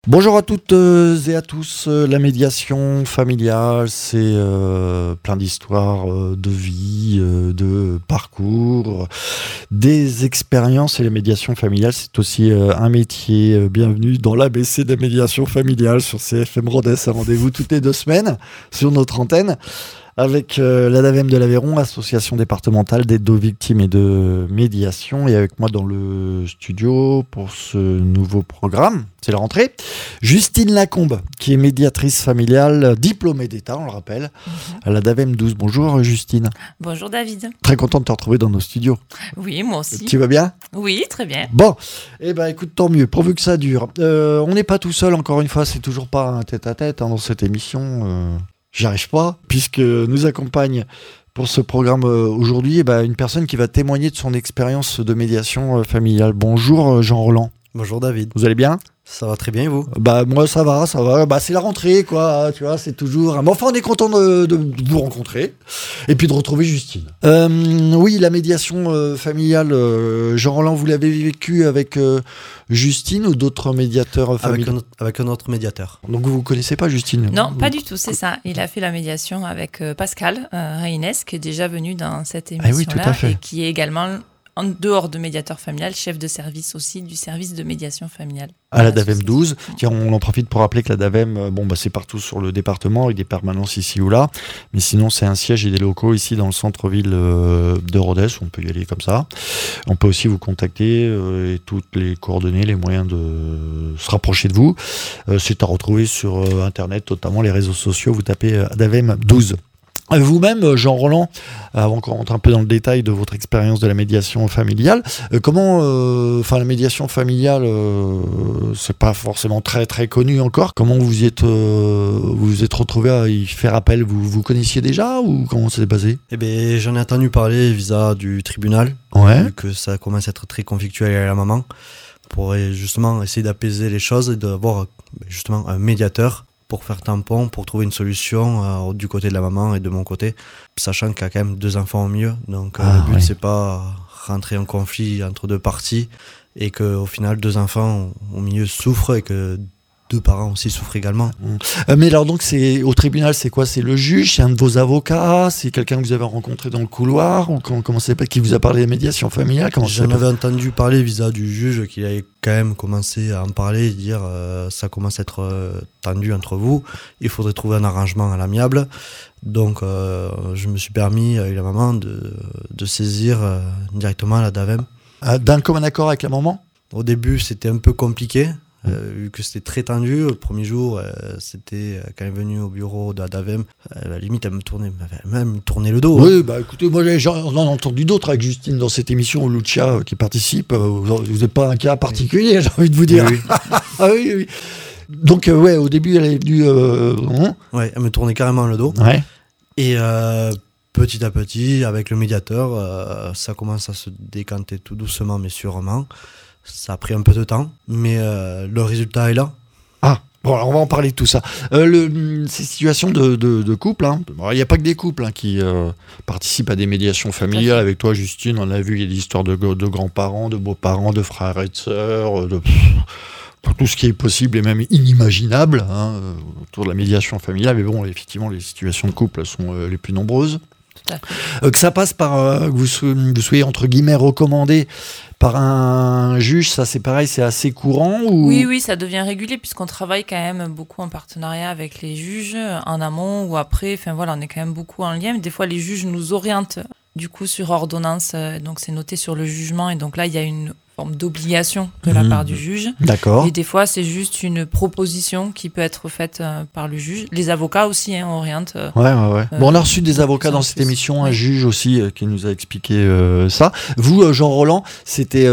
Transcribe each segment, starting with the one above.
Bonjour à toutes et à tous. La médiation familiale, c'est plein d'histoires de vie, de parcours, des expériences. Et la médiation familiale, c'est aussi un métier. Bienvenue dans l'ABC de la médiation familiale sur CFM Rodez. Un rendez-vous toutes les 2 semaines sur notre antenne avec l'ADAVEM de l'Aveyron, association départementale d'aide aux victimes et de médiation. Et avec moi dans le studio pour ce nouveau programme, c'est la rentrée, Justine Lacombe, qui est médiatrice familiale, diplômée d'État, on le rappelle, à l'ADAVEM 12. Bonjour Justine. Bonjour David. Très content de te retrouver dans nos studios. Oui, moi aussi. Tu vas bien ? Oui, très bien. Bon, eh ben écoute, tant mieux, pourvu que ça dure. On n'est pas tout seul, encore une fois, c'est toujours pas un tête-à-tête dans cette émission. J'y arrive pas, puisque nous accompagne pour ce programme aujourd'hui une personne qui va témoigner de son expérience de médiation familiale. Bonjour Jean Roland. Bonjour David. Vous allez bien ? Ça va très bien et vous ? Moi ça va. C'est la rentrée quoi, tu vois, c'est toujours... Mais enfin on est content de vous rencontrer et puis de retrouver Justine. Oui, la médiation familiale, Jean Roland, vous l'avez vécu avec Justine ou d'autres médiateurs familiaux ? Avec un autre médiateur. Donc vous connaissez pas Justine ? Non, pas du tout, c'est ça. Il a fait la médiation avec Pascal Reines, qui est déjà venu dans cette émission-là. Oui, tout à fait. Et qui est également, en dehors de médiateur familial, chef de service aussi du service de médiation familiale. À la DAVEM 12. Tiens, on en profite pour rappeler que la DAVEM, c'est partout sur le département, avec des permanences ici ou là. Mais sinon, c'est un siège et des locaux ici dans le centre-ville de Rodez. On peut y aller comme ça. On peut aussi vous contacter et toutes les coordonnées, les moyens de se rapprocher de vous. C'est à retrouver sur Internet, notamment les réseaux sociaux. Vous tapez DAVEM 12. Vous-même, Jean Roland, avant qu'on rentre un peu dans le détail de votre expérience de la médiation familiale, la médiation familiale, c'est pas forcément très très connu encore. Comment vous êtes retrouvé à y faire appel ? Vous connaissiez déjà ou comment c'est basé ? Eh bien, j'en ai entendu parler vis-à-vis du tribunal, vu que ça commence à être très conflictuel à la maman, pour justement essayer d'apaiser les choses et d'avoir justement un médiateur pour faire tampon, pour trouver une solution du côté de la maman et de mon côté, sachant qu'il y a quand même 2 enfants au milieu. Donc le but, c'est pas rentrer en conflit entre 2 parties et qu'au final, 2 enfants au milieu souffrent et que 2 parents aussi souffrent également. Mais alors donc, c'est au tribunal, c'est quoi ? C'est le juge ? C'est un de vos avocats ? C'est quelqu'un que vous avez rencontré dans le couloir ? Ou comment c'est, qui vous a parlé de médiation familiale ? J'en avais entendu parler vis-à-vis du juge qui avait quand même commencé à en parler et dire ça commence à être tendu entre vous, il faudrait trouver un arrangement à l'amiable. Donc je me suis permis avec la maman de saisir directement la DAVEM. D'un commun accord avec la maman ? Au début c'était un peu compliqué. Vu que c'était très tendu, le premier jour, c'était quand elle est venue au bureau de la DAVEM, à la limite, elle me tournait le dos. Oui, écoutez, moi on en a entendu d'autres avec Justine dans cette émission, Lucia qui participe. Vous n'êtes pas un cas particulier, j'ai envie de vous dire. Oui. Ah oui. Donc, au début, elle est venue. Elle me tournait carrément le dos. Ouais. Et petit à petit, avec le médiateur, ça commence à se décanter tout doucement, mais sûrement. Ça a pris un peu de temps, mais le résultat est là. Bon, alors on va en parler de tout ça. Ces situations de couple, il n'y a pas que des couples qui participent à des médiations familiales. Avec toi, Justine, on a vu, il y a des histoires de grands-parents, de beaux-parents, de frères et de sœurs, pour tout ce qui est possible et même inimaginable autour de la médiation familiale. Mais bon, effectivement, les situations de couple sont les plus nombreuses. Que ça passe par que vous soyez entre guillemets recommandé par un juge, ça c'est pareil, c'est assez courant ou... Oui, ça devient régulier puisqu'on travaille quand même beaucoup en partenariat avec les juges en amont ou après. Enfin voilà, on est quand même beaucoup en lien. Des fois, les juges nous orientent du coup sur ordonnance, donc c'est noté sur le jugement et donc là il y a une forme d'obligation de la part du juge. D'accord. Et des fois c'est juste une proposition qui peut être faite par le juge. Les avocats aussi orientent. Ouais. On a reçu des avocats dans cette émission, un juge aussi qui nous a expliqué ça. Vous, Jean Roland, c'était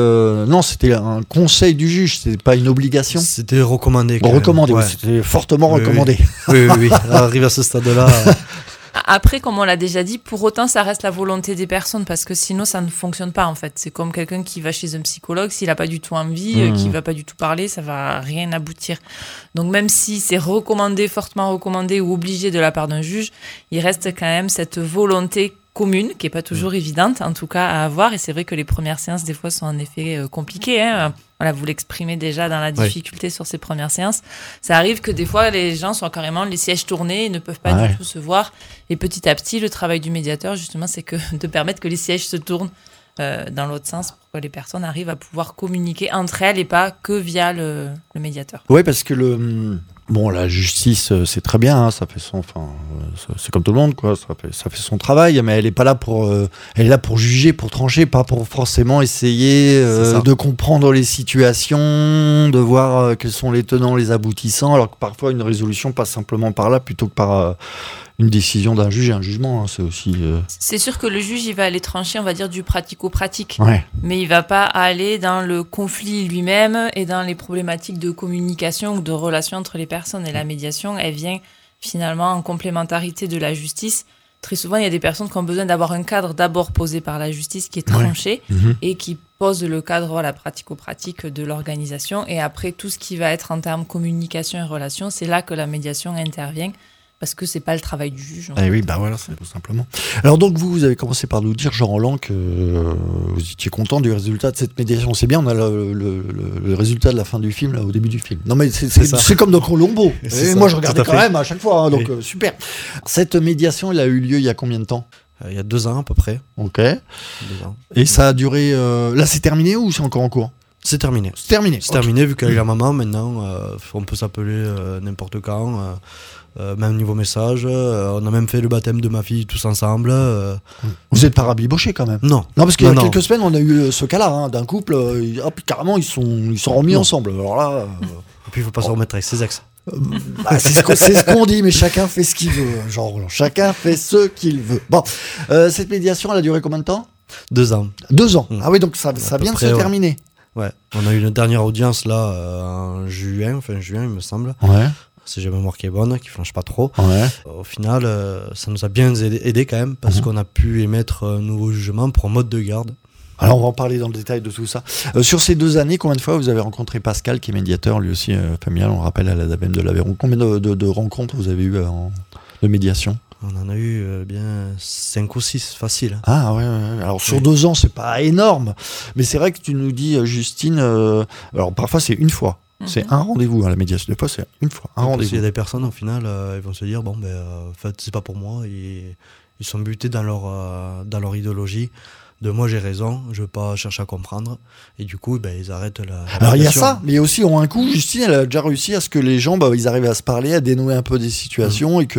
un conseil du juge, c'était pas une obligation. C'était recommandé. Recommandé, ouais. C'était fortement recommandé. Oui. Arrivé à ce stade-là. Après, comme on l'a déjà dit, pour autant, ça reste la volonté des personnes parce que sinon, ça ne fonctionne pas en fait. C'est comme quelqu'un qui va chez un psychologue, s'il n'a pas du tout envie, qui ne va pas du tout parler, ça ne va rien aboutir. Donc même si c'est recommandé, fortement recommandé ou obligé de la part d'un juge, il reste quand même cette volonté commune, qui est pas toujours évidente, en tout cas, à avoir. Et c'est vrai que les premières séances, des fois, sont en effet compliquées. Voilà, vous l'exprimez déjà dans la difficulté sur ces premières séances. Ça arrive que des fois, les gens sont carrément les sièges tournés et ne peuvent pas du tout se voir. Et petit à petit, le travail du médiateur, justement, c'est de permettre que les sièges se tournent dans l'autre sens pour que les personnes arrivent à pouvoir communiquer entre elles et pas que via le médiateur. Oui, parce que la justice, c'est très bien, hein, ça fait c'est comme tout le monde, quoi. Ça fait son travail, mais elle est pas là elle est là pour juger, pour trancher, pas pour forcément essayer de comprendre les situations, de voir quels sont les tenants, les aboutissants, alors que parfois une résolution passe simplement par là plutôt que par une décision d'un juge et un jugement, hein, c'est aussi... C'est sûr que le juge, il va aller trancher, on va dire, du pratico-pratique. Ouais. Mais il va pas aller dans le conflit lui-même et dans les problématiques de communication ou de relation entre les personnes. Et la médiation, elle vient finalement en complémentarité de la justice. Très souvent, il y a des personnes qui ont besoin d'avoir un cadre d'abord posé par la justice qui est tranché et qui pose le cadre pratico-pratique de l'organisation. Et après, tout ce qui va être en termes communication et relation, c'est là que la médiation intervient. Parce que c'est pas le travail du juge. Eh oui, voilà, c'est tout simplement. Alors donc vous avez commencé par nous dire, Jean-Roland, que vous étiez content du résultat de cette médiation. C'est bien, on a le résultat de la fin du film là, au début du film. Non mais c'est comme dans Colombo. Et moi je regardais quand même à chaque fois, hein, donc super. Cette médiation, elle a eu lieu il y a combien de temps ? Il y a 2 ans à peu près. Ok. 2 ans. Et ça a duré... Là c'est terminé ou c'est encore en cours ? C'est terminé. C'est terminé. C'est terminé vu qu'avec la maman maintenant, on peut s'appeler n'importe quand. Même niveau message, on a même fait le baptême de ma fille tous ensemble. Vous n'êtes pas rabiboché quand même ? Non, parce qu'il y a quelques semaines, on a eu ce cas-là, hein, d'un couple, carrément, ils sont remis ensemble. Alors là, et puis il ne faut pas se remettre avec ses ex. C'est ce qu'on dit, mais chacun fait ce qu'il veut, Jean-Roland. Chacun fait ce qu'il veut. Bon, cette médiation, elle a duré combien de temps ? 2 ans. 2 ans. Ah oui, donc ça vient de se terminer. Ouais, on a eu une dernière audience là en juin, il me semble. Ouais. Si j'ai mémoire qui est bonne, qui flanche pas trop. Ouais. Au final, ça nous a bien aidé quand même, parce qu'on a pu émettre un nouveau jugement pour un mode de garde. Alors on va en parler dans le détail de tout ça. Sur ces 2 années, combien de fois vous avez rencontré Pascal, qui est médiateur, lui aussi familial, on rappelle, à la DAVEM de l'Aveyron. Combien de rencontres vous avez eu de médiation ? On en a eu bien 5 ou 6, facile. Ah ouais. Alors sur 2 ans, c'est pas énorme. Mais c'est vrai que tu nous dis, Justine, alors parfois c'est une fois. C'est un rendez-vous, hein, la médiation. Des fois, c'est une fois, un rendez-vous. Il y a des personnes, au final, ils vont se dire, en fait, c'est pas pour moi. Ils sont butés dans leur idéologie. De moi, j'ai raison, je veux pas chercher à comprendre. Et du coup, ils arrêtent la Alors, il y a ça, mais aussi, un coup, Justine, elle a déjà réussi à ce que les gens, ils arrivent à se parler, à dénouer un peu des situations et que,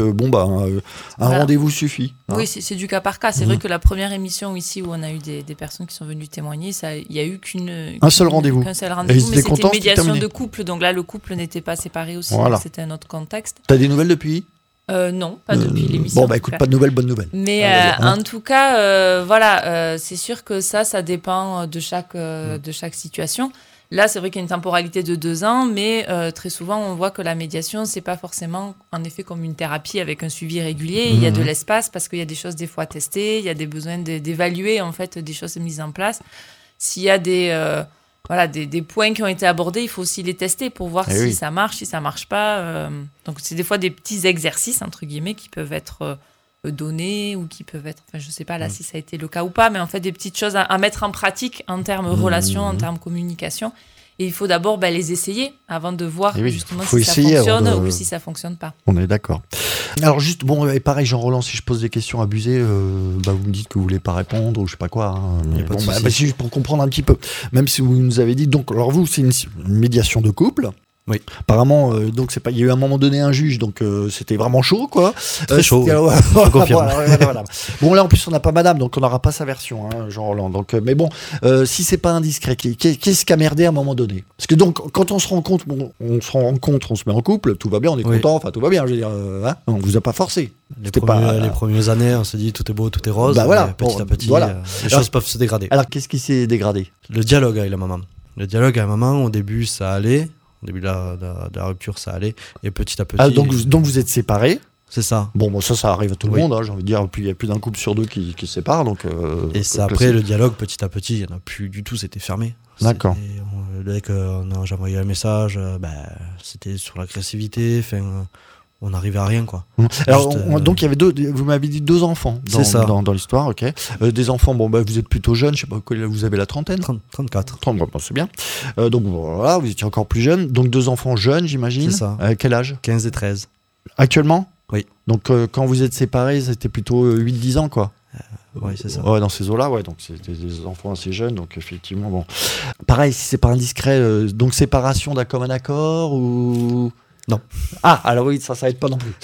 un rendez-vous suffit. Hein. Oui, c'est du cas par cas. C'est vrai que la première émission ici où on a eu des personnes qui sont venues témoigner, il y a eu un seul rendez-vous. Qu'un seul rendez-vous, mais c'était une médiation de couple. Donc là, le couple n'était pas séparé aussi. Voilà. C'était un autre contexte. T'as des nouvelles depuis ? Non, pas depuis l'émission. Bon, écoute, pas de nouvelles, bonne nouvelle. Mais en tout cas, c'est sûr que ça dépend de chaque situation. Là, c'est vrai qu'il y a une temporalité de 2 ans, mais très souvent, on voit que la médiation, c'est pas forcément, en effet, comme une thérapie avec un suivi régulier. Il y a de l'espace parce qu'il y a des choses des fois testées, il y a des besoins d'évaluer en fait des choses mises en place. S'il y a des points qui ont été abordés, il faut aussi les tester pour voir si ça marche, si ça marche pas. Donc, c'est des fois des petits exercices, entre guillemets, qui peuvent être donnés ou qui peuvent être, je sais pas là si ça a été le cas ou pas, mais en fait, des petites choses à mettre en pratique en termes relation, en termes communication. Et il faut d'abord les essayer avant de voir justement si ça fonctionne ou si ça fonctionne pas. On est d'accord. Alors juste, et pareil, Jean-Roland, si je pose des questions abusées, vous me dites que vous voulez pas répondre ou je sais pas quoi. Hein, mais c'est juste pour comprendre un petit peu. Même si vous nous avez dit, donc, alors vous, c'est une médiation de couple. Oui. Apparemment, donc c'est pas. Il y a eu à un moment donné un juge, donc c'était vraiment chaud, quoi. Très chaud. Je confirme. Voilà. Bon là, en plus, on n'a pas Madame, donc on n'aura pas sa version, hein, Jean-Roland. Donc, mais bon, si c'est pas indiscret, qu'est-ce qui a merdé à un moment donné ? Parce que donc, quand on se rencontre, on se met en couple, tout va bien, on est content, enfin tout va bien. Je veux dire, on vous a pas forcé. Les premières années, on se dit tout est beau, tout est rose. Petit à petit, les choses peuvent se dégrader. Alors, qu'est-ce qui s'est dégradé ? Le dialogue avec la maman. Le dialogue avec la maman, au début, ça allait. Au début de la rupture, ça allait. Et petit à petit... Ah, donc vous êtes séparés ? C'est ça. Bon, ça arrive à tout le monde, hein, j'ai envie de dire. Il y a plus d'un couple sur 2 qui se sépare. Donc, et c'est après, le dialogue, petit à petit, il n'y en a plus du tout, c'était fermé. D'accord. Dès qu'on a envoyé un message, c'était sur l'agressivité. on n'arrivait à rien, quoi. Alors, donc, il y avait vous m'avez dit 2 enfants dans l'histoire, ok. Des enfants, vous êtes plutôt jeunes, je sais pas, vous avez la trentaine 34. 30, c'est bien. Donc, voilà, vous étiez encore plus jeune. Donc, 2 enfants jeunes, j'imagine. C'est ça. Quel âge ? 15 et 13. Actuellement ? Oui. Donc, quand vous êtes séparés, c'était plutôt 8-10 ans, quoi. Oui, c'est ça. Ouais, dans ces eaux-là, ouais. Donc, c'était des enfants assez jeunes. Donc, effectivement, bon. Pareil, si c'est pas indiscret, donc séparation d'un commun accord ou. Non. Ah, alors oui, ça aide pas non plus.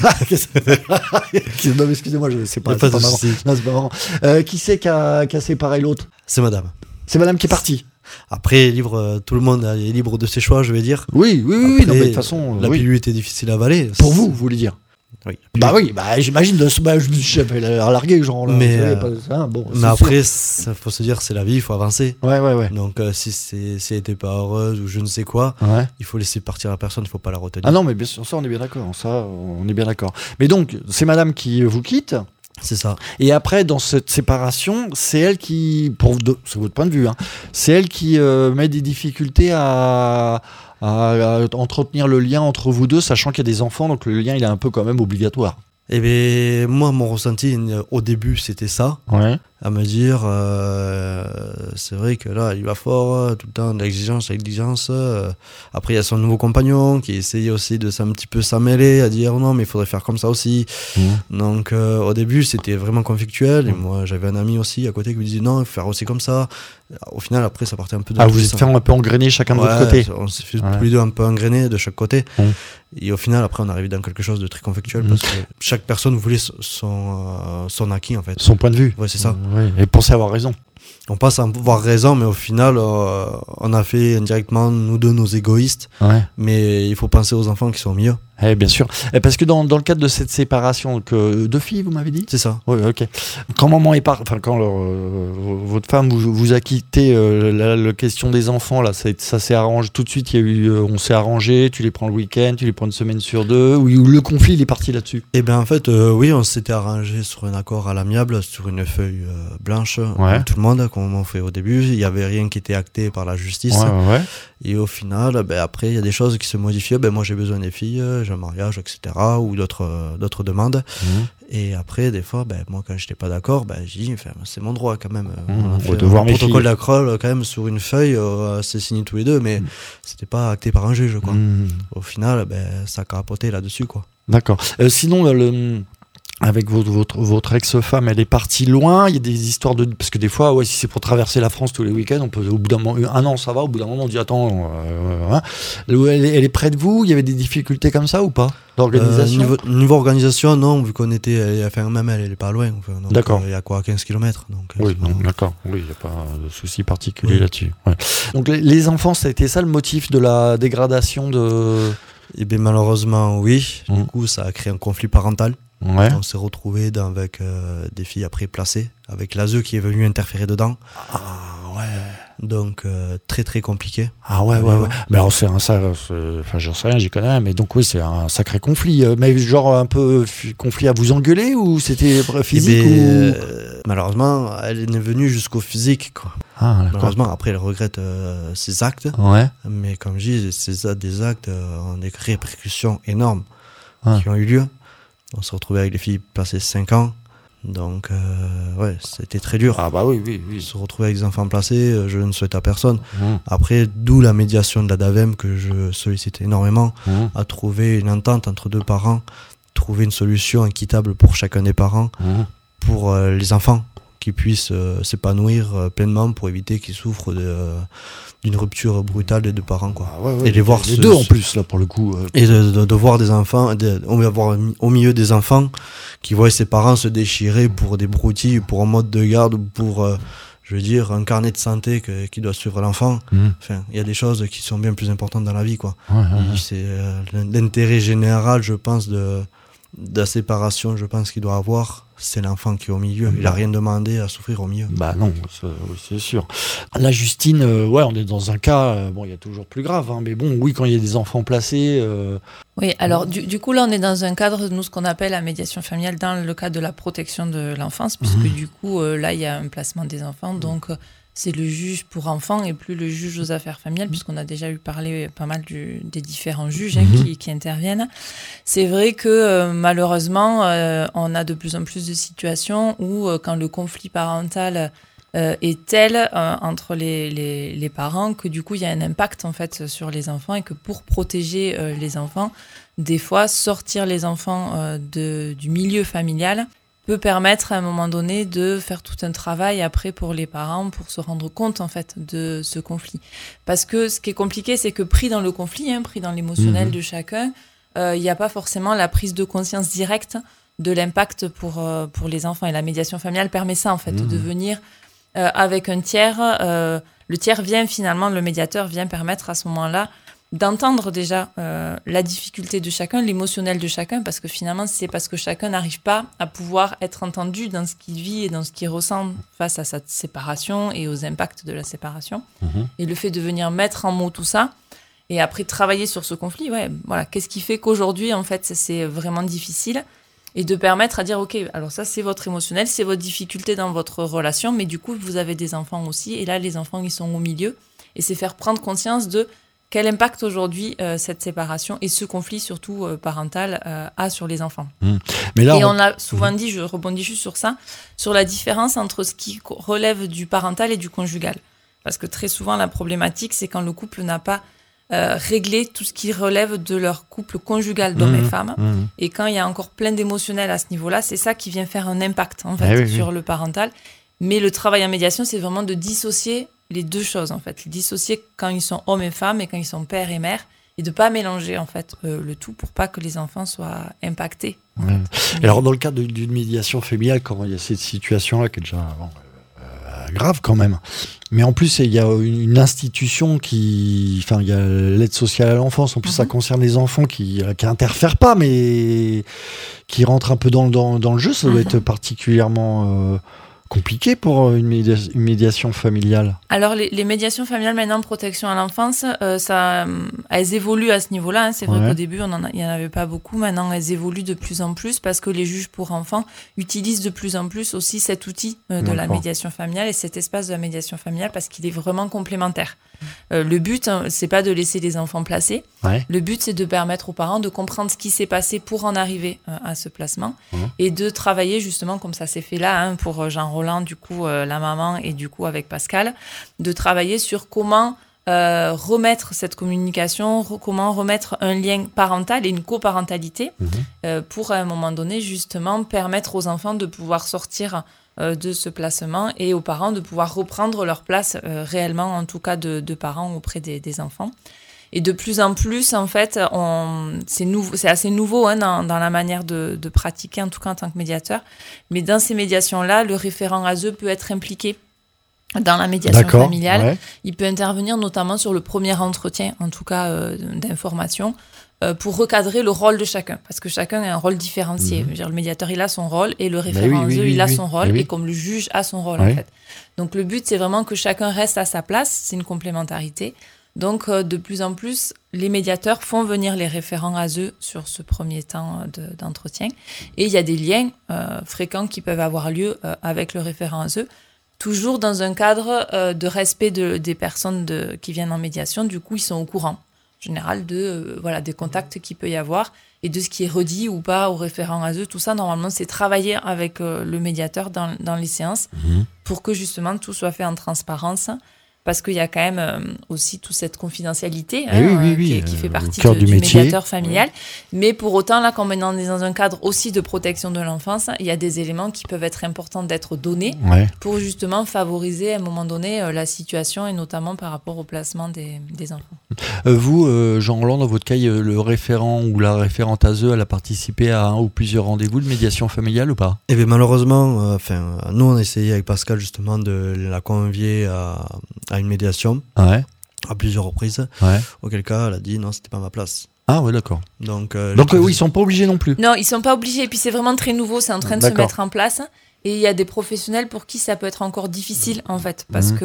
Non, mais excusez-moi, je sais pas. Pas de marrant. souci. Non, c'est pas marrant. Qui c'est qui a séparé l'autre ? C'est madame. C'est madame qui est partie. Après, tout le monde est libre de ses choix, je vais dire. Oui. Après, Non, mais de toute façon. la pilule était difficile à avaler. Pour vous voulez dire ? Oui. J'imagine j'avais largué, genre. Là, mais mais après, il faut se dire, c'est la vie, il faut avancer. Ouais. Donc, si elle n'était pas heureuse ou je ne sais quoi, il faut laisser partir la personne, il ne faut pas la retenir. Ah non, mais bien sûr, ça, on est bien d'accord. Mais donc, c'est madame qui vous quitte. C'est ça. Et après, dans cette séparation, c'est elle qui, c'est votre point de vue, c'est elle qui met des difficultés à entretenir le lien entre vous deux, sachant qu'il y a des enfants, donc le lien il est un peu quand même obligatoire. Eh bien, moi, mon ressenti au début, c'était ça. Ouais. À me dire, c'est vrai que là, il va fort, tout le temps, l'exigence. Après, il y a son nouveau compagnon qui essayait aussi de un petit peu s'ammêler, à dire non, mais il faudrait faire comme ça aussi. Donc, au début, c'était vraiment conflictuel. Et moi, j'avais un ami aussi à côté qui me disait non, il faut faire aussi comme ça. Au final, après, ça partait un peu de. Ah, vous êtes fait un peu engrainer chacun de votre côté. On s'est fait tous les deux un peu engrainer de chaque côté. Et au final, après, on arrive dans quelque chose de très conflictuel parce que chaque personne voulait son acquis, en fait. Son point de vue. Ouais, c'est ça. Oui, et pensez avoir raison. On passe à avoir raison, mais au final, on a fait indirectement, nous deux, nos égoïstes. Ouais. Mais il faut penser aux enfants qui sont au milieu. Bien sûr. Parce que dans le cadre de cette séparation, 2 filles, vous m'avez dit ? C'est ça. Oui, ok. Quand maman est quand votre femme vous a quitté, la question des enfants, là, ça s'est arrangé tout de suite. On s'est arrangé. Tu les prends le week-end, tu les prends une semaine sur 2. Ou le conflit, il est parti là-dessus ? Eh bien, en fait, oui, on s'était arrangé sur un accord à l'amiable, sur une feuille blanche. Ouais. Tout le monde, comme on fait au début, il n'y avait rien qui était acté par la justice. Ouais. Et au final, après, il y a des choses qui se modifiaient. Moi, j'ai besoin des filles. J'ai un mariage, etc. ou d'autres demandes. Et après, des fois, moi, quand je n'étais pas d'accord, je dis, c'est mon droit quand même. On a fait un protocole d'accord quand même sur une feuille, c'est signé tous les deux, mais c'était pas acté par un juge, quoi. Au final, ça a capoté là-dessus, quoi. D'accord. Sinon, avec votre ex-femme, elle est partie loin. Il y a des histoires parce que des fois, si c'est pour traverser la France tous les week-ends, on peut, au bout d'un moment, 1 an, ça va. Au bout d'un moment, on dit attends, elle est près de vous. Il y avait des difficultés comme ça ou pas d'organisation? Niveau organisation, non, vu qu'on était, même elle est pas loin. Donc, d'accord. Il y a quoi, 15 km. Donc, oui, d'accord. Oui, il n'y a pas de souci particulier là-dessus. Ouais. Donc les enfants, ça a été ça le motif de la dégradation de. Eh bien, malheureusement, oui. Du coup, ça a créé un conflit parental. Ouais. On s'est retrouvé avec des filles après placées, avec l'ASE qui est venu interférer dedans. Ah ouais. Donc très très compliqué. Ah ouais. Mais alors j'en sais rien, j'y connais rien, mais donc oui, c'est un sacré conflit. Mais genre un peu conflit à vous engueuler ou c'était physique ou... Malheureusement, elle est venue jusqu'au physique, quoi. Ah, malheureusement, après elle regrette ses actes. Ouais. Mais comme je dis, des actes ont des répercussions énormes qui ont eu lieu. On s'est retrouvé avec les filles passées 5 ans. Donc, c'était très dur. Ah bah oui. Se retrouver avec des enfants placés, je ne souhaite à personne. Après, d'où la médiation de la DAVEM que je sollicite énormément, à trouver une entente entre 2 parents, trouver une solution équitable pour chacun des parents, pour les enfants, qui puissent s'épanouir pleinement pour éviter qu'ils souffrent d'une rupture brutale des 2 parents, quoi. Et les voir les 2 en plus là pour le coup. Et de voir des enfants, on va voir au milieu des enfants qui voient ses parents se déchirer pour des broutilles, pour un mode de garde, pour je veux dire un carnet de santé qui doit suivre l'enfant. Enfin, il y a des choses qui sont bien plus importantes dans la vie, quoi. C'est l'intérêt général, je pense, de la séparation, je pense qu'il doit avoir, c'est l'enfant qui est au milieu. Il n'a rien demandé à souffrir au milieu. Bah non, c'est sûr. Là, Justine, on est dans un cas, il y a toujours plus grave, mais bon, oui, quand il y a des enfants placés... Oui, alors du coup, là, on est dans un cadre, nous, ce qu'on appelle la médiation familiale, dans le cadre de la protection de l'enfance, puisque du coup, là, il y a un placement des enfants, donc... c'est le juge pour enfants et plus le juge aux affaires familiales, puisqu'on a déjà eu parlé pas mal des différents juges qui interviennent. C'est vrai que malheureusement, on a de plus en plus de situations où quand le conflit parental est tel entre les parents que du coup il y a un impact en fait sur les enfants et que pour protéger les enfants, des fois sortir les enfants du milieu familial peut permettre à un moment donné de faire tout un travail après pour les parents pour se rendre compte en fait de ce conflit. Parce que ce qui est compliqué, c'est que pris dans le conflit, pris dans l'émotionnel de chacun, il n'y a pas forcément la prise de conscience directe de l'impact pour les enfants. Et la médiation familiale permet ça en fait, de venir avec un tiers. Le tiers vient finalement, le médiateur vient permettre à ce moment-là d'entendre déjà la difficulté de chacun, l'émotionnel de chacun, parce que finalement, c'est parce que chacun n'arrive pas à pouvoir être entendu dans ce qu'il vit et dans ce qu'il ressent face à sa séparation et aux impacts de la séparation. Et le fait de venir mettre en mots tout ça, et après travailler sur ce conflit, voilà, qu'est-ce qui fait qu'aujourd'hui, en fait, c'est vraiment difficile, et de permettre à dire, OK, alors ça, c'est votre émotionnel, c'est votre difficulté dans votre relation, mais du coup, vous avez des enfants aussi, et là, les enfants, ils sont au milieu, et c'est faire prendre conscience de quel impact aujourd'hui cette séparation et ce conflit surtout parental a sur les enfants. Mais là, et on a souvent dit, je rebondis juste sur ça, sur la différence entre ce qui relève du parental et du conjugal. Parce que très souvent, la problématique, c'est quand le couple n'a pas réglé tout ce qui relève de leur couple conjugal d'hommes et femmes. Et quand il y a encore plein d'émotionnel à ce niveau-là, c'est ça qui vient faire un impact en fait, sur le parental. Mais le travail en médiation, c'est vraiment de dissocier les deux choses, en fait. Dissocier quand ils sont hommes et femmes et quand ils sont père et mère, et de ne pas mélanger, en fait, le tout pour pas que les enfants soient impactés. Et alors, dans le cadre d'une médiation familiale, quand il y a cette situation-là, qui est déjà grave quand même, mais en plus, il y a une institution il y a l'aide sociale à l'enfance, en plus ça concerne les enfants qui interfèrent pas, mais qui rentrent un peu dans le jeu, ça doit être particulièrement compliqué pour une médiation familiale. Alors, les médiations familiales, maintenant, protection à l'enfance, elles évoluent à ce niveau-là. C'est vrai qu'au début, il n'y en avait pas beaucoup. Maintenant, elles évoluent de plus en plus parce que les juges pour enfants utilisent de plus en plus aussi cet outil de la médiation familiale et cet espace de la médiation familiale parce qu'il est vraiment complémentaire. Le but, c'est pas de laisser les enfants placés. Le but, c'est de permettre aux parents de comprendre ce qui s'est passé pour en arriver à ce placement et de travailler justement comme ça s'est fait là pour Jean-Roland, du coup, la maman et du coup avec Pascal, de travailler sur comment remettre cette communication, comment remettre un lien parental et une coparentalité pour à un moment donné justement permettre aux enfants de pouvoir sortir de ce placement et aux parents de pouvoir reprendre leur place réellement, en tout cas de parents auprès des enfants. Et de plus en plus, en fait, c'est assez nouveau dans la manière de pratiquer, en tout cas en tant que médiateur. Mais dans ces médiations-là, le référent ASE peut être impliqué dans la médiation familiale. Il peut intervenir notamment sur le premier entretien, en tout cas d'information, pour recadrer le rôle de chacun. Parce que chacun a un rôle différencié. Je veux dire, le médiateur, il a son rôle et le référent ASE, il a son rôle et comme le juge a son rôle, en fait. Donc le but, c'est vraiment que chacun reste à sa place. C'est une complémentarité. Donc, de plus en plus, les médiateurs font venir les référents ASE sur ce premier temps d'entretien. Et il y a des liens fréquents qui peuvent avoir lieu avec le référent ASE, toujours dans un cadre de respect des personnes qui viennent en médiation. Du coup, ils sont au courant, en général, des contacts qu'il peut y avoir et de ce qui est redit ou pas au référent ASE. Tout ça, normalement, c'est travailler avec le médiateur dans les séances pour que, justement, tout soit fait en transparence. Parce qu'il y a quand même aussi toute cette confidentialité qui fait partie du médiateur familial. Mais pour autant, là, quand on est dans un cadre aussi de protection de l'enfance, il y a des éléments qui peuvent être importants d'être donnés pour justement favoriser à un moment donné la situation et notamment par rapport au placement des enfants. Vous, Jean-Roland, dans votre cas, le référent ou la référente ASE, elle a participé à un ou plusieurs rendez-vous de médiation familiale ou pas ? Eh bien, malheureusement, nous, on a essayé avec Pascal justement de la convier à une médiation à plusieurs reprises. Auquel cas, elle a dit non, c'était pas ma place. Ah ouais, d'accord. Donc ils sont pas obligés non plus. Non, ils sont pas obligés. Et puis c'est vraiment très nouveau, c'est en train de se mettre en place. Et il y a des professionnels pour qui ça peut être encore difficile en fait, parce que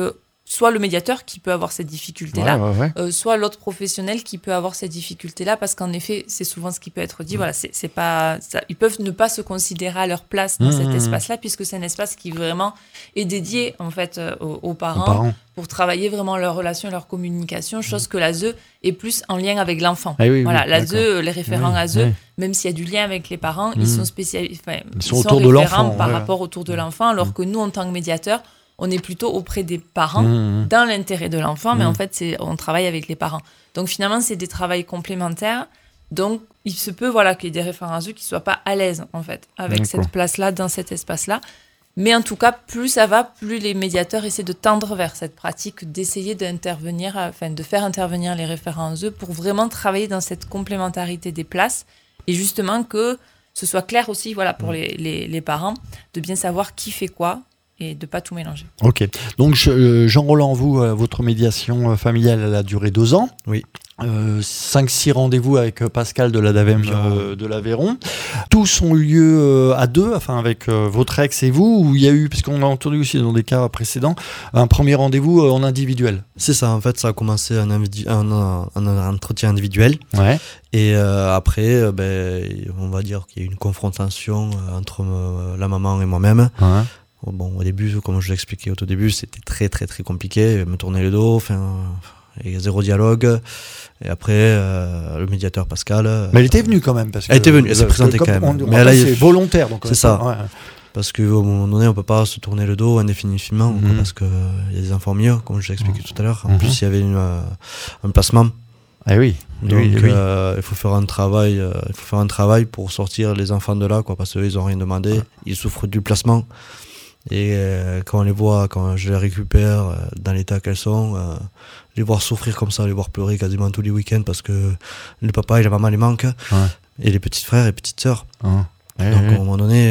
soit le médiateur qui peut avoir cette difficulté-là, soit l'autre professionnel qui peut avoir cette difficulté-là, parce qu'en effet, c'est souvent ce qui peut être dit. Voilà, c'est pas ça, ils peuvent ne pas se considérer à leur place dans cet espace-là, puisque c'est un espace qui vraiment est dédié en fait aux parents pour travailler vraiment leur relation et leur communication, chose que l'ASE est plus en lien avec l'enfant. L'ASE, les référents ASE, même s'il y a du lien avec les parents, ils sont spécialisés, ils sont autour de l'enfant par rapport autour de l'enfant, alors que nous, en tant que médiateurs, on est plutôt auprès des parents, dans l'intérêt de l'enfant, mais en fait, on travaille avec les parents. Donc finalement, c'est des travails complémentaires. Donc, il se peut qu'il y ait des référents ASE qui ne soient pas à l'aise, en fait, avec cette place-là, dans cet espace-là. Mais en tout cas, plus ça va, plus les médiateurs essaient de tendre vers cette pratique, d'essayer d'intervenir, de faire intervenir les référents ASE pour vraiment travailler dans cette complémentarité des places. Et justement, que ce soit clair aussi pour les parents, de bien savoir qui fait quoi, et de ne pas tout mélanger. Ok. Donc, Jean-Roland, votre médiation familiale, elle a duré 2 ans. Oui. 5-6 rendez-vous avec Pascal de la DAVEM de l'Aveyron. Tous ont eu lieu à 2, avec votre ex et vous, où il y a eu, parce qu'on a entendu aussi dans des cas précédents, un premier rendez-vous en individuel. C'est ça, en fait, ça a commencé un entretien individuel. Ouais. Et après, on va dire qu'il y a eu une confrontation entre la maman et moi-même. Ouais. Bon, au début, comme je l'expliquais au tout début, c'était très très très compliqué, me tourner le dos, il y a 0 dialogue. Et après, le médiateur Pascal. Mais elle était venue quand même, parce que elle était venue, elle s'est présentée quand même. Mais là, c'est volontaire, donc. C'est ça. Ouais. Parce qu'à un moment donné, on peut pas se tourner le dos indéfiniment, parce qu'il y a des enfants mieux, comme je l'expliquais tout à l'heure. En plus, il y avait un placement. Ah oui. Donc il faut faire un travail pour sortir les enfants de là, parce qu'ils n'ont rien demandé, ils souffrent du placement. Et quand on les voit, quand je les récupère dans l'état qu'elles sont, les voir souffrir comme ça, les voir pleurer quasiment tous les week-ends parce que le papa et la maman les manquent, et les petits frères et petites sœurs. Donc à un moment donné,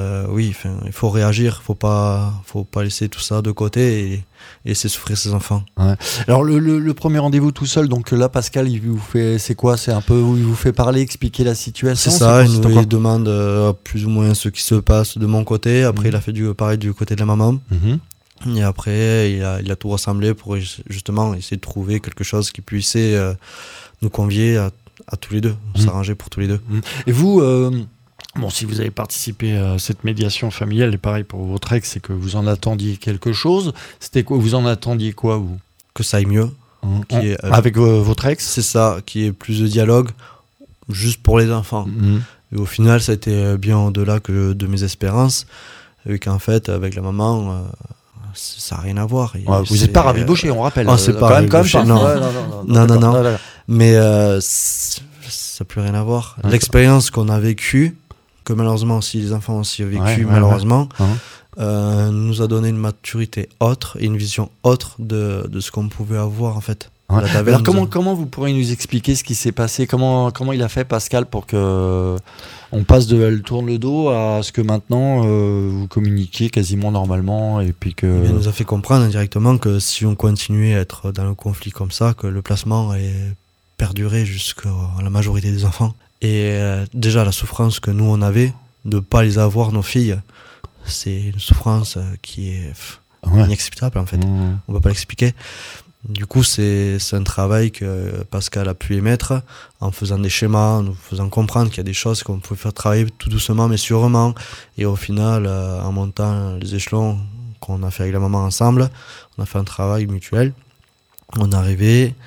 il faut réagir, faut pas laisser tout ça de côté et laisser souffrir ses enfants. Ouais. Alors le premier rendez-vous tout seul, donc là Pascal, il vous fait, c'est quoi ? C'est un peu où il vous fait parler, expliquer la situation. C'est ça, il nous demande plus ou moins ce qui se passe de mon côté. Après, il a fait pareil du côté de la maman. Et après, il a tout rassemblé pour justement essayer de trouver quelque chose qui puisse nous convier à tous les deux, s'arranger pour tous les deux. Et vous, si vous avez participé à cette médiation familiale, et pareil pour votre ex, c'est que vous en attendiez quelque chose. C'était quoi ? Vous en attendiez quoi, vous ? Que ça aille mieux. Avec votre ex ? C'est ça, qu'il y ait plus de dialogue, juste pour les enfants. Et au final, ça a été bien au-delà que de mes espérances, et qu'en fait, avec la maman, ça n'a rien à voir. Vous n'êtes pas rabiboché, on rappelle. C'est pas rabiboché, non. Mais ça n'a plus rien à voir. L'expérience qu'on a vécue, que malheureusement aussi les enfants aussi ont vécu, malheureusement, nous a donné une maturité autre et une vision autre de ce qu'on pouvait avoir en fait. Alors comment vous pourriez nous expliquer ce qui s'est passé, comment il a fait Pascal pour que on passe de elle tourne le dos à ce que maintenant vous communiquiez quasiment normalement, et puis que... Il nous a fait comprendre indirectement que si on continuait à être dans le conflit comme ça, que le placement allait perdurer jusqu'à la majorité des enfants. Et déjà la souffrance que nous on avait de ne pas les avoir, nos filles, c'est une souffrance qui est inexplicable en fait. On ne peut pas l'expliquer. Du coup, c'est un travail que Pascal a pu émettre en faisant des schémas, en nous faisant comprendre qu'il y a des choses qu'on pouvait faire travailler tout doucement mais sûrement. Et au final, en montant les échelons qu'on a fait avec la maman ensemble, on a fait un travail mutuel. On est arrivé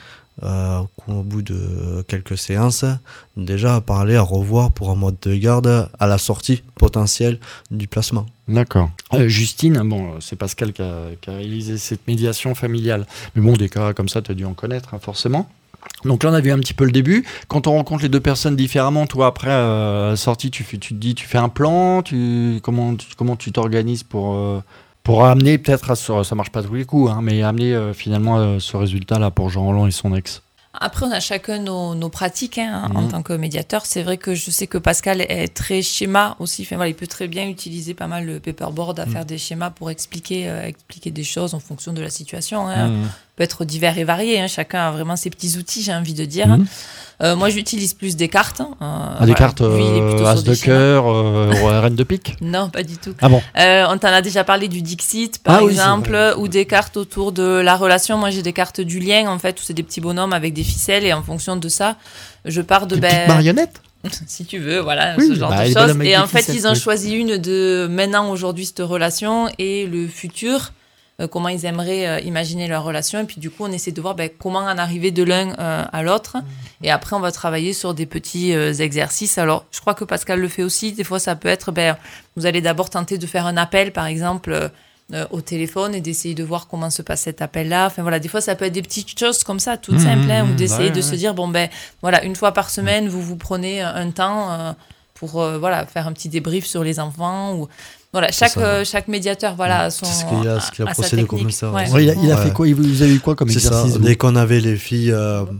au bout de quelques séances déjà à parler, à revoir pour un mode de garde à la sortie potentielle du placement. D'accord. Justine, c'est Pascal qui a réalisé cette médiation familiale. Mais des cas comme ça, tu as dû en connaître, forcément. Donc là, on a vu un petit peu le début. Quand on rencontre les deux personnes différemment, toi, après la sortie, tu te dis, tu fais un plan, comment tu t'organises pour amener peut-être, ça marche pas tous les coups, mais amener finalement ce résultat-là pour Jean-Roland et son ex. Après, on a chacun nos pratiques en tant que médiateur. C'est vrai que je sais que Pascal est très schéma aussi. Il peut très bien utiliser pas mal le paperboard à faire des schémas pour expliquer des choses en fonction de la situation. peut être divers et varié. Chacun a vraiment ses petits outils, j'ai envie de dire. Moi, j'utilise plus des cartes. Des cartes As de cœur, Reine de pique? Non, pas du tout. Ah bon? On t'en a déjà parlé du Dixit, par exemple, ou des cartes autour de la relation. Moi, j'ai des cartes du lien, en fait, où c'est des petits bonhommes avec des ficelles, et en fonction de ça, je pars de... Des petites marionnettes? Si tu veux, voilà, ce genre de choses. Et en fait, ils ont choisi une de maintenant, aujourd'hui, cette relation, et le futur... comment ils aimeraient imaginer leur relation. Et puis, du coup, on essaie de voir comment en arriver de l'un à l'autre. Et après, on va travailler sur des petits exercices. Alors, je crois que Pascal le fait aussi. Des fois, ça peut être, vous allez d'abord tenter de faire un appel, par exemple, au téléphone et d'essayer de voir comment se passe cet appel-là. Enfin, voilà, des fois, ça peut être des petites choses comme ça, toutes simples, ou d'essayer de se dire, voilà, une fois par semaine, vous prenez un temps pour faire un petit débrief sur les enfants ou... Voilà, chaque médiateur, a son. C'est ce qu'il a procédé comme ça. Ouais. Il a fait quoi? Vous avez eu quoi comme exercice? Ça. Dès qu'on avait les filles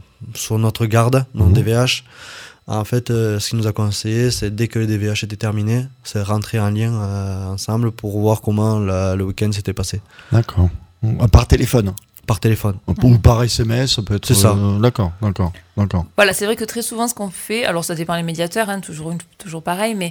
sur notre garde, dans le DVH, en fait, ce qu'il nous a conseillé, c'est dès que le DVH était terminé, c'est rentrer en lien ensemble pour voir comment le week-end s'était passé. D'accord. Par téléphone? Par téléphone. Ou par SMS, ça peut être... C'est ça. D'accord. Voilà, c'est vrai que très souvent, ce qu'on fait, alors ça dépend des médiateurs, toujours pareil, mais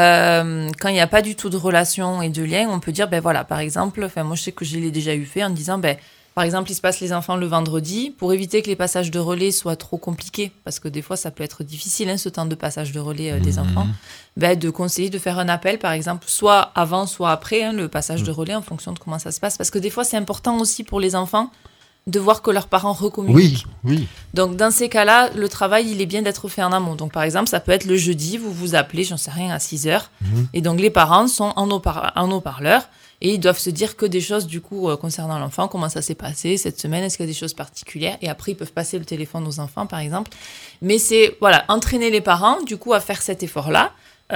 quand il n'y a pas du tout de relation et de lien, on peut dire, par exemple, moi je sais que je l'ai déjà fait en disant, par exemple, il se passe les enfants le vendredi, pour éviter que les passages de relais soient trop compliqués, parce que des fois, ça peut être difficile, ce temps de passage de relais des enfants, de conseiller de faire un appel, par exemple, soit avant, soit après, le passage de relais, en fonction de comment ça se passe. Parce que des fois, c'est important aussi pour les enfants de voir que leurs parents recommuniquent. Oui. Donc, dans ces cas-là, le travail, il est bien d'être fait en amont. Donc, par exemple, ça peut être le jeudi, vous vous appelez, j'en sais rien, à 6h, et donc les parents sont en haut-parleur, et ils doivent se dire que des choses, du coup, concernant l'enfant, comment ça s'est passé cette semaine, est-ce qu'il y a des choses particulières, et après, ils peuvent passer le téléphone aux enfants, par exemple. Mais c'est, entraîner les parents, du coup, à faire cet effort-là,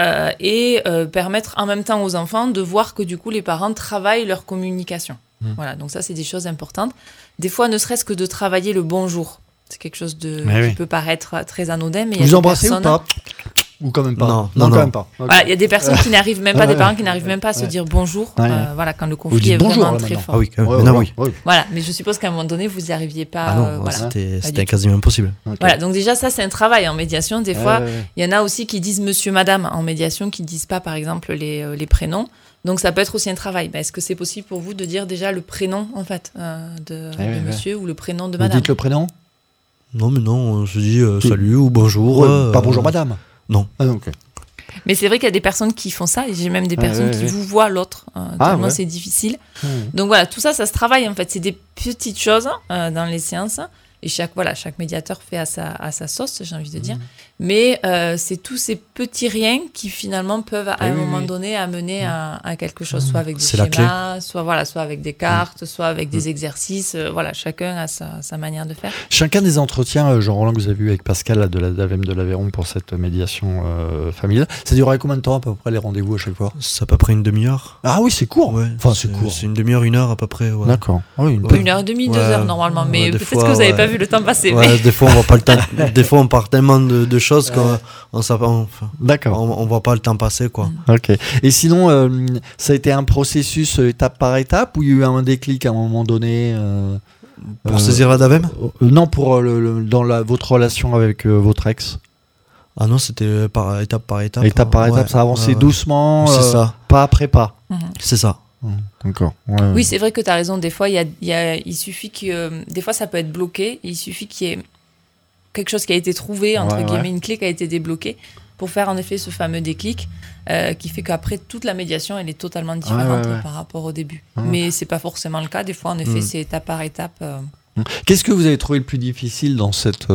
et permettre en même temps aux enfants de voir que, du coup, les parents travaillent leur communication. Voilà, donc ça, c'est des choses importantes. Des fois, ne serait-ce que de travailler le bonjour. C'est quelque chose qui peut paraître très anodin, mais vous embrassez ou pas? Ou quand même pas? Non, quand même pas. Okay. Voilà, il y a des personnes qui n'arrivent même pas, des parents qui n'arrivent même pas à se dire bonjour, quand le conflit est vraiment très fort. Ah oui, oui. Voilà, mais je suppose qu'à un moment donné, vous n'y arriviez pas. Ah non, c'était quasiment impossible. Okay. Voilà, donc déjà, ça, c'est un travail en médiation. Des fois, il y en a aussi qui disent monsieur, madame en médiation, qui ne disent pas, par exemple, les prénoms. Donc, ça peut être aussi un travail. Est-ce que c'est possible pour vous de dire déjà le prénom, en fait, de monsieur ou le prénom de madame? Vous dites le prénom? Non, mais non, on se dit salut ou bonjour. Pas bonjour madame? Non. Ah, ok. Mais c'est vrai qu'il y a des personnes qui font ça, et j'ai même des personnes qui vous voient l'autre, tellement c'est difficile. Donc voilà, tout ça se travaille, en fait. C'est des petites choses dans les séances. Et chaque médiateur fait à sa sauce, j'ai envie de dire. Mais c'est tous ces petits riens qui finalement peuvent à un moment donné amener à quelque chose, soit avec des schémas, soit avec des cartes, soit avec des exercices. Chacun a sa manière de faire. Chacun des entretiens, Jean-Roland, que vous avez eu avec Pascal de la DAVEM de l'Aveyron pour cette médiation familiale, ça durait combien de temps à peu près les rendez-vous à chaque fois? C'est à peu près une demi-heure. Ah oui, c'est court. Ouais, enfin, c'est court. C'est une demi-heure, 1 heure à peu près. Ouais. D'accord. Oui, 1h30, 2 heures normalement, mais peut-être que vous n'avez pas vu le temps passer. Ouais, des fois on voit pas le temps. Des fois on parle tellement de choses qu'on D'accord. On voit pas le temps passer, quoi. Ok. Et sinon, ça a été un processus étape par étape, ou il y a eu un déclic à un moment donné pour saisir la DAVEM? Non, pour votre relation avec votre ex. Ah non, c'était étape par étape. Étape par étape, ça avançait doucement, c'est ça. Pas après pas. C'est ça. D'accord. Oui, c'est vrai que tu as raison. Des fois, il suffit que. Des fois, ça peut être bloqué. Il suffit qu'il y ait quelque chose qui a été trouvé, entre guillemets, une clé qui a été débloquée pour faire en effet ce fameux déclic qui fait qu'après, toute la médiation, elle est totalement différente par rapport au début. Mais c'est pas forcément le cas. Des fois, en effet, c'est étape par étape. Qu'est-ce que vous avez trouvé le plus difficile dans cet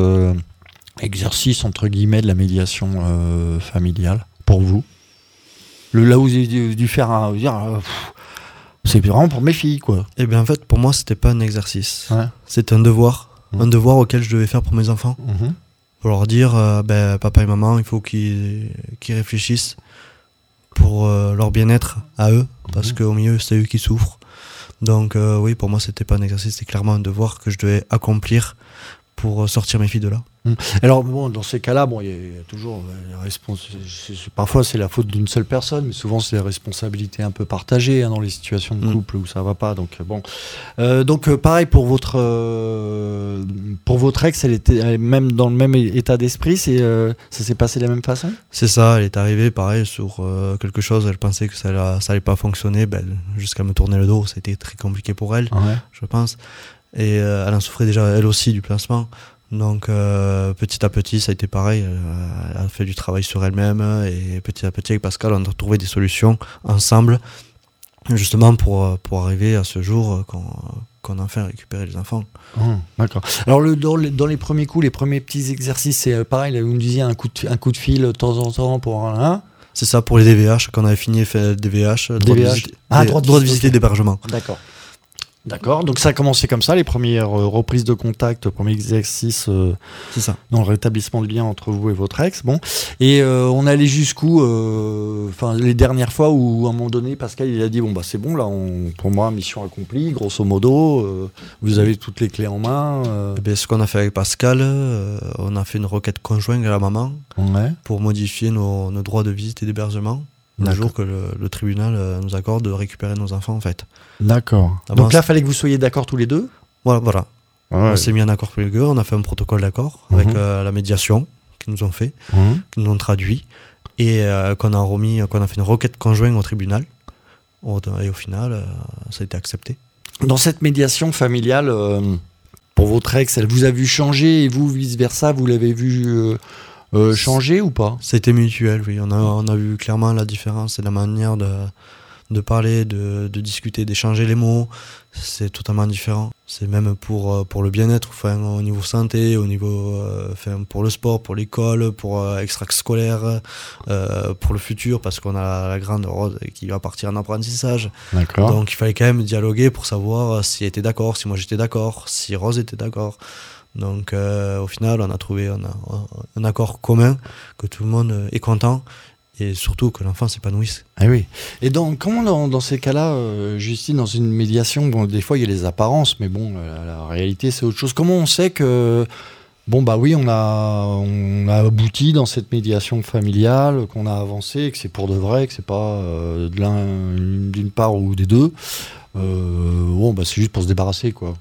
exercice, entre guillemets, de la médiation familiale pour vous? Là où vous avez dû faire c'est vraiment pour mes filles, quoi. Eh bien, en fait, pour moi, c'était pas un exercice. C'était un devoir. Un devoir auquel je devais faire pour mes enfants. Pour leur dire, papa et maman, il faut qu'ils réfléchissent pour leur bien-être à eux. Parce qu'au milieu, c'est eux qui souffrent. Donc, oui, pour moi, c'était pas un exercice. C'était clairement un devoir que je devais accomplir pour sortir mes filles de là. Alors bon, dans ces cas-là, il y a toujours parfois c'est la faute d'une seule personne, mais souvent c'est la responsabilité un peu partagée dans les situations de couple où ça va pas. Donc pareil pour votre ex, elle était même dans le même état d'esprit. Ça s'est passé de la même façon. C'est ça, elle est arrivée pareil sur quelque chose. Elle pensait que ça allait pas fonctionner, jusqu'à me tourner le dos. Ça a été très compliqué pour elle, je pense. Et elle en souffrait déjà elle aussi du placement. Donc petit à petit ça a été pareil, elle a fait du travail sur elle-même et petit à petit avec Pascal on a trouvé des solutions ensemble justement pour arriver à ce jour qu'on a enfin récupéré les enfants. D'accord. Alors dans les premiers coups, les premiers petits exercices, c'est pareil, vous me disiez un coup de fil de temps en temps pour un... C'est ça pour les DVH, quand on avait fini fait DVH, droit de visiter d'hébergement. D'accord, donc ça a commencé comme ça, les premières reprises de contact, premiers exercices c'est ça. Dans le rétablissement de lien entre vous et votre ex. Bon. Et on allait jusqu'où les dernières fois où à un moment donné, Pascal il a dit c'est bon, là, pour moi, mission accomplie, grosso modo, vous avez toutes les clés en main. Ce qu'on a fait avec Pascal, on a fait une requête conjointe à la maman pour modifier nos droits de visite et d'hébergement. Le jour que le tribunal nous accorde de récupérer nos enfants, en fait. D'accord. Donc là, il fallait que vous soyez d'accord tous les deux ? Voilà. On s'est mis en accord tous les deux, on a fait un protocole d'accord avec la médiation qu'ils nous ont fait, qu'ils nous ont traduit, et qu'on a fait une requête conjointe au tribunal. Et au final, ça a été accepté. Dans cette médiation familiale, pour votre ex, elle vous a vu changer, et vous, vice-versa, vous l'avez vu... changer ou pas ? C'était mutuel, oui. On a vu clairement la différence et la manière de parler, de discuter, d'échanger les mots. C'est totalement différent. C'est même pour le bien-être, au niveau santé, au niveau pour le sport, pour l'école, pour extra-scolaire, pour le futur, parce qu'on a la grande Rose qui va partir en apprentissage. D'accord. Donc il fallait quand même dialoguer pour savoir si elle était d'accord, si moi j'étais d'accord, si Rose était d'accord. Donc au final on a trouvé un accord commun, que tout le monde est content et surtout que l'enfant s'épanouisse. Ah oui. Et comment dans ces cas-là, Justine, dans une médiation, des fois il y a les apparences, mais la réalité c'est autre chose. Comment on sait que on a abouti dans cette médiation familiale, qu'on a avancé, que c'est pour de vrai, que c'est pas d'une part ou des deux. C'est juste pour se débarrasser, quoi.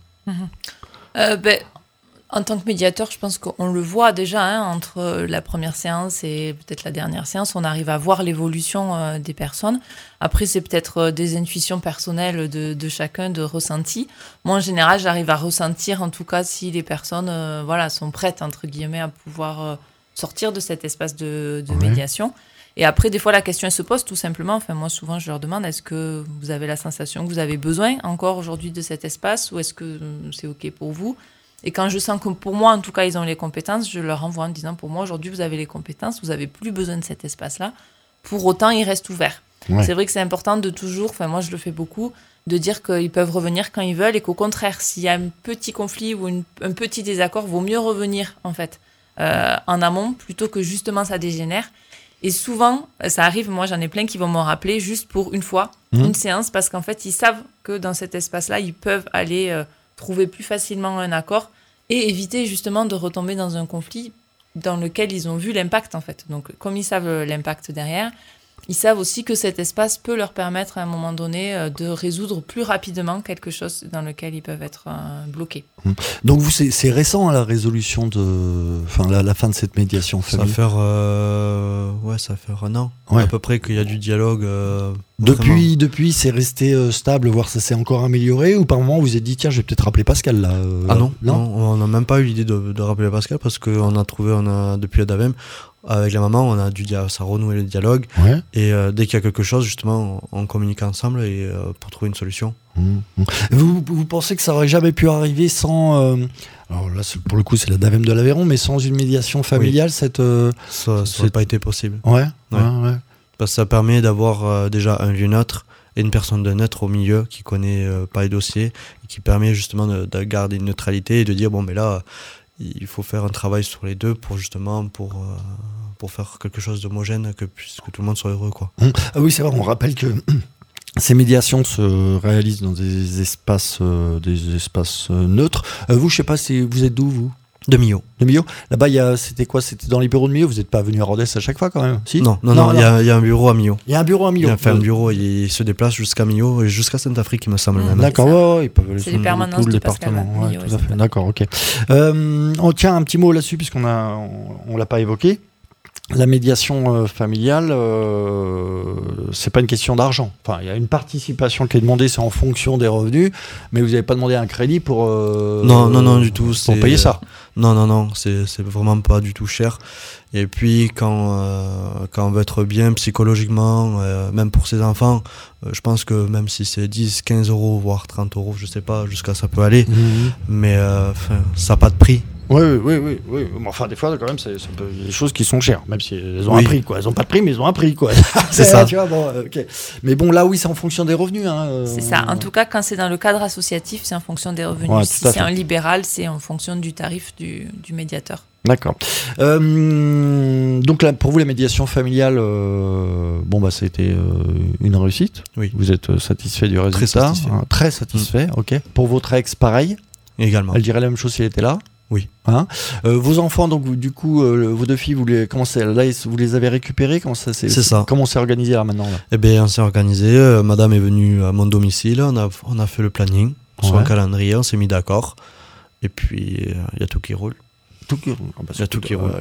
En tant que médiateur, je pense qu'on le voit déjà, entre la première séance et peut-être la dernière séance, on arrive à voir l'évolution des personnes. Après, c'est peut-être des intuitions personnelles de chacun, de ressenti. Moi, en général, j'arrive à ressentir, en tout cas, si les personnes sont prêtes, entre guillemets, à pouvoir sortir de cet espace de médiation. Et après, des fois, la question elle se pose tout simplement. Moi, souvent, je leur demande, est-ce que vous avez la sensation que vous avez besoin encore aujourd'hui de cet espace ou est-ce que c'est OK pour vous ? Et quand je sens que pour moi, en tout cas, ils ont les compétences, je leur envoie en disant, pour moi, aujourd'hui, vous avez les compétences, vous n'avez plus besoin de cet espace-là. Pour autant, il reste ouvert. Ouais. C'est vrai que c'est important de toujours, moi je le fais beaucoup, de dire qu'ils peuvent revenir quand ils veulent et qu'au contraire, s'il y a un petit conflit ou un petit désaccord, vaut mieux revenir, en fait, en amont, plutôt que justement ça dégénère. Et souvent, ça arrive, moi j'en ai plein qui vont me rappeler juste pour une fois, une séance, parce qu'en fait, ils savent que dans cet espace-là, ils peuvent aller... trouver plus facilement un accord et éviter justement de retomber dans un conflit dans lequel ils ont vu l'impact en fait. Donc comme ils savent l'impact derrière, ils savent aussi que cet espace peut leur permettre à un moment donné de résoudre plus rapidement quelque chose dans lequel ils peuvent être bloqués. Donc vous, c'est récent la résolution la fin de cette médiation familiale. Ça va faire un an à peu près qu'il y a du dialogue. Depuis c'est resté stable, voire ça s'est encore amélioré, ou par moment vous vous êtes dit tiens je vais peut-être rappeler Pascal là. Non, on n'a même pas eu l'idée de rappeler Pascal parce qu'on a depuis la DAVEM avec la maman on a dû ça renouer le dialogue et dès qu'il y a quelque chose justement on communique ensemble et pour trouver une solution. Vous pensez que ça aurait jamais pu arriver sans alors là pour le coup c'est la DAVEM de l'Aveyron, mais sans une médiation familiale ça n'aurait pas été possible. Ouais. Parce que ça permet d'avoir déjà un lieu neutre et une personne de neutre au milieu qui connaît pas les dossiers et qui permet justement de garder une neutralité et de dire mais là il faut faire un travail sur les deux pour justement pour faire quelque chose d'homogène que tout le monde soit heureux quoi. Ah oui c'est vrai, on rappelle que ces médiations se réalisent dans des espaces neutres. Vous je sais pas vous êtes d'où vous ? De Millau. De Millau. Là-bas, c'était quoi? C'était dans les bureaux de Millau? Vous n'êtes pas venu à Rodez à chaque fois quand même? Si Non, il y a un bureau à Millau. Il y a un bureau à Millau. Il a fait un bureau, il se déplace jusqu'à Millau et jusqu'à Sainte-Afrique, il me semble même. D'accord, ils peuvent aller c'est les permanences tout le du département. Pascal, Tout à fait. D'accord, ok. On tient un petit mot là-dessus puisqu'on l'a pas évoqué. La médiation familiale, c'est pas une question d'argent. Enfin, il y a une participation qui est demandée, c'est en fonction des revenus, mais vous n'avez pas demandé un crédit pour non du tout. Pour payer ça. Non, c'est vraiment pas du tout cher. Et puis quand on veut être bien psychologiquement, même pour ses enfants, je pense que même si c'est 10, 15 euros, voire 30 euros, je sais pas, jusqu'à ça peut aller, mais ça n'a pas de prix. Oui. Enfin, des fois, quand même, c'est des choses qui sont chères, même si elles ont un prix, quoi. Elles n'ont pas de prix, mais elles ont un prix, quoi. C'est ça. Tu vois, okay. Mais bon, là, oui, c'est en fonction des revenus. C'est ça. En tout cas, quand c'est dans le cadre associatif, c'est en fonction des revenus. Ouais, si c'est un libéral, c'est en fonction du tarif du médiateur. D'accord. Donc là, pour vous, la médiation familiale, ça a été une réussite. Oui. Vous êtes satisfait du résultat. Très satisfait. Ok. Pour votre ex, pareil. Également. Elle dirait la même chose si elle était là. Oui. Vos enfants, donc du coup, vos deux filles, vous les avez récupérées? C'est ça. Comment on s'est organisé là maintenant là? Eh bien, on s'est organisé. Madame est venue à mon domicile. On a fait le planning sur un calendrier. On s'est mis d'accord. Et puis, il y a tout qui roule. Il y a tout qui roule.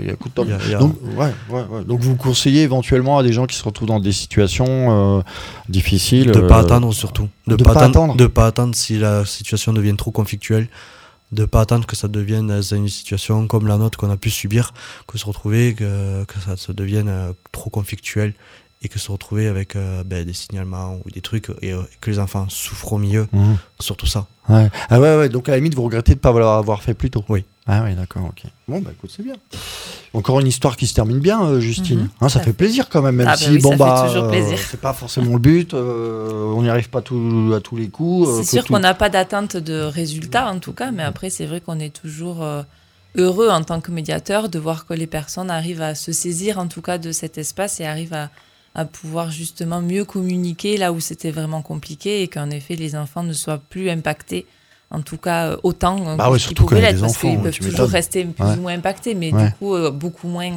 Donc, vous conseillez éventuellement à des gens qui se retrouvent dans des situations difficiles. De ne pas attendre surtout. De ne pas attendre si la situation devient trop conflictuelle. De ne pas attendre que ça devienne une situation comme la nôtre qu'on a pu subir, que se retrouver, que ça se devienne trop conflictuel et que se retrouver avec des signalements ou des trucs et que les enfants souffrent au milieu, surtout ça. Ouais. Ah ouais, donc à la limite vous regrettez de ne pas l'avoir fait plus tôt. Oui. Ah oui, d'accord, ok. Bon, écoute, c'est bien. Encore une histoire qui se termine bien, Justine. Ça fait plaisir quand même si fait toujours plaisir. C'est pas forcément le but, on n'y arrive pas à tous les coups. C'est sûr qu'on n'a pas d'attente de résultat en tout cas, mais après c'est vrai qu'on est toujours heureux en tant que médiateur de voir que les personnes arrivent à se saisir en tout cas de cet espace et arrivent à pouvoir justement mieux communiquer là où c'était vraiment compliqué et qu'en effet les enfants ne soient plus impactés. En tout cas, autant qu'ils pouvaient l'être, parce qu'ils peuvent toujours rester plus ou moins impactés, mais du coup, beaucoup moins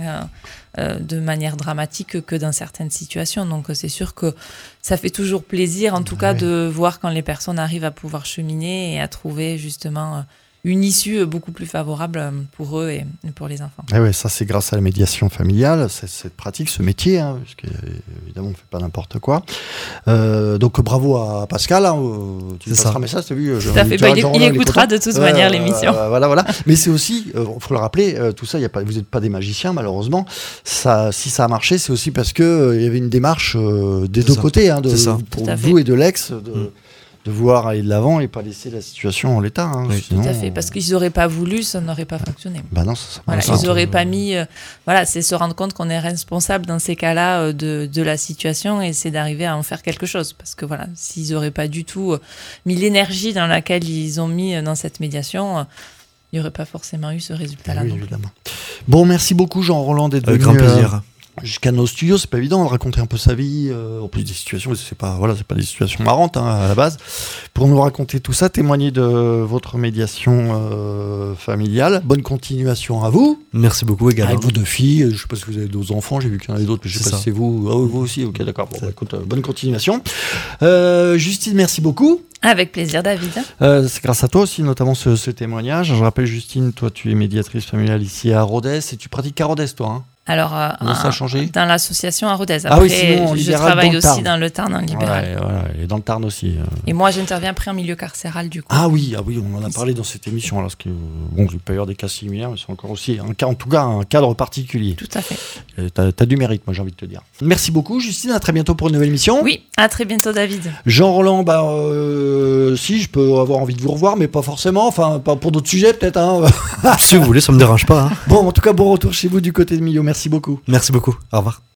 de manière dramatique que dans certaines situations. Donc, c'est sûr que ça fait toujours plaisir, en tout cas, de voir quand les personnes arrivent à pouvoir cheminer et à trouver justement une issue beaucoup plus favorable pour eux et pour les enfants. Et ouais, ça c'est grâce à la médiation familiale, cette pratique, ce métier, parce qu'évidemment on ne fait pas n'importe quoi. Donc bravo à Pascal, tu me passeras un message, t'as vu? Tout à fait, il écoutera de toute manière l'émission. Voilà. Mais c'est aussi, faut le rappeler, tout ça, vous n'êtes pas des magiciens malheureusement. Si ça a marché, c'est aussi parce qu'il y avait une démarche des deux côtés, pour vous et de l'ex, de vouloir aller de l'avant et pas laisser la situation en l'état. Sinon, tout à fait, parce qu'ils n'auraient pas voulu, ça n'aurait pas fonctionné. Non, ils n'auraient pas mis... c'est se rendre compte qu'on est responsable dans ces cas-là de la situation et c'est d'arriver à en faire quelque chose. Parce que s'ils n'auraient pas du tout mis l'énergie dans laquelle ils ont mis dans cette médiation, il n'y aurait pas forcément eu ce résultat-là. Oui, évidemment. Bon, merci beaucoup Jean-Roland d'être venu. Avec grand plaisir. Jusqu'à nos studios, c'est pas évident de raconter un peu sa vie, en plus des situations, c'est pas des situations marrantes à la base. Pour nous raconter tout ça, témoigner de votre médiation familiale. Bonne continuation à vous. Merci beaucoup également. Avec vos deux filles, je sais pas si vous avez d'autres enfants, j'ai vu qu'il y en avait d'autres, mais je sais pas si c'est vous. Vous aussi, ok, d'accord. Bon, écoute, bonne continuation. Justine, merci beaucoup. Avec plaisir, David. C'est grâce à toi aussi, notamment ce témoignage. Je rappelle, Justine, toi, tu es médiatrice familiale ici à Rodez et tu pratiques qu'à Rodez, toi. Alors, ça a changé dans l'association à Rodez. Après, sinon, je travaille aussi dans le Tarn, en libéral. Voilà, et dans le Tarn aussi. Et moi, j'interviens après en milieu carcéral, du coup. Ah oui, on en a parlé dans cette émission. Alors, il peut y avoir des cas similaires, mais c'est encore aussi un cadre particulier. Tout à fait. T'as du mérite, moi, j'ai envie de te dire. Merci beaucoup, Justine. À très bientôt pour une nouvelle émission. Oui, à très bientôt, David. Jean-Roland, si, je peux avoir envie de vous revoir, mais pas forcément. Enfin, pas pour d'autres sujets, peut-être. Si vous voulez, ça me dérange pas. Bon, en tout cas, bon retour chez vous du côté de Millau. Merci beaucoup. Merci beaucoup. Au revoir.